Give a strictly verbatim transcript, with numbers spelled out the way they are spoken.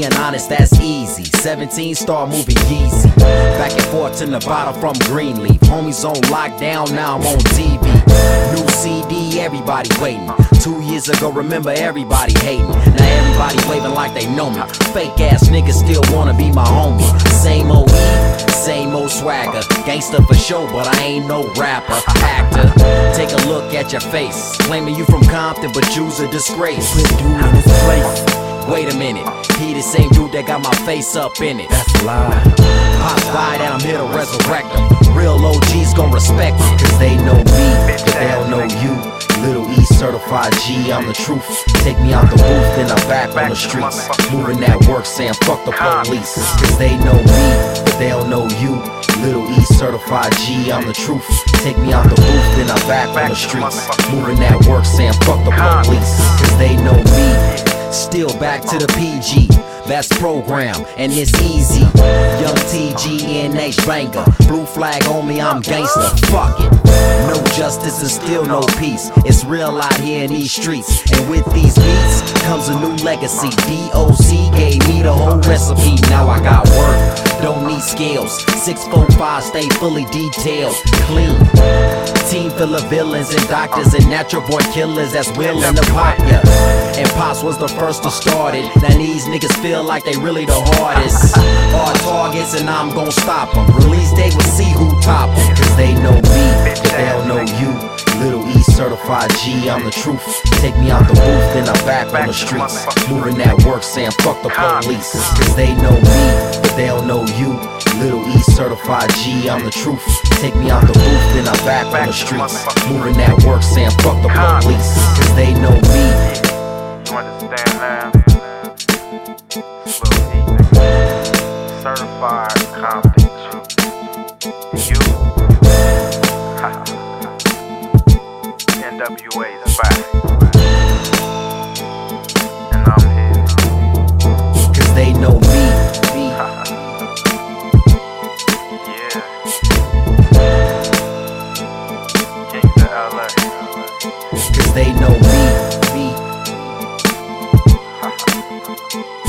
Being honest, that's easy. seventeen, start moving Yeezy. Back and forth to Nevada from Greenleaf. Homies on lockdown, now I'm on T V. New C D, everybody waiting. Two years ago, remember everybody hating. Now everybody waving like they know me. Fake ass niggas still wanna be my homie. Same old E, same old swagger. Gangsta for sure, but I ain't no rapper, actor. Take a look at your face. Claiming you from Compton, but you's a disgrace. Put dude in his place. Wait a minute, he the same dude that got my face up in it. That's a lie. Pops died and I'm here to resurrect him. Real O Gs gon' respect me, cause they know me, but they don't know you. Little E certified G, I'm the truth. Take me out the booth, then I'm back on the streets. Moving that work, saying fuck the police. Cause they know me, but they don't know you. Little E certified G, I'm the truth. Take me out the booth, then I'm back on the streets. Moving that work, saying fuck the police. Cause they know me. Still back to the P G, that's program, and it's easy. Young T G N H banger, blue flag on me, I'm gangster, fuck it. No justice and still no peace. It's real out here in these streets. And with these beats comes a new legacy. D O C gave me the whole recipe. Now I got work, don't need scales. Six, four, five, stay fully detailed, clean. Team full of villains and doctors and natural born killers that's willing to pop ya. And Pops was the first to start it. Now these niggas feel like they really the hardest. Hard targets and I'm gon' stop them. Release date, we'll see who top them. Cause they know me, but they don't know you. Little E certified G, I'm the truth. Take me out the booth, then I'm back on the streets. Moving that work, saying fuck the police. Cause they know me, but they don't know you. Little E certified G, I'm the truth. Take me out the booth, then I'm back on the streets. Moving that work, saying fuck the police. Cause they know me. You understand now? Little E, nigga. Certified Compton. You. N W A's back. And I'm here. Cause they know me. Yeah. King to L A. Cause they know me. me.